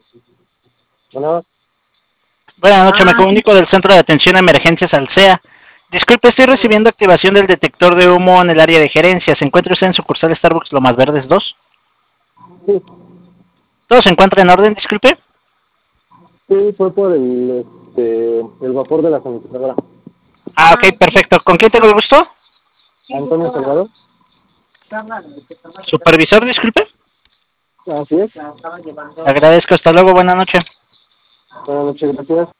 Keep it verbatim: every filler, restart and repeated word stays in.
Bueno, Buenas noches, me comunico del Centro de Atención a Emergencias al C E A. Disculpe, estoy recibiendo activación del detector de humo en el área de gerencia. ¿Se encuentra usted en sucursal Starbucks Lomas Verdes dos? sí, ¿Todo se encuentra en orden, disculpe? sí, fue por el, este, el vapor de la sanitizadora. Ah, ok, perfecto. ¿Con quién tengo el gusto? Antonio Salgado. ¿Supervisor, disculpe? Así es. Agradezco, hasta luego, buenas noches. Buenas noches, gracias.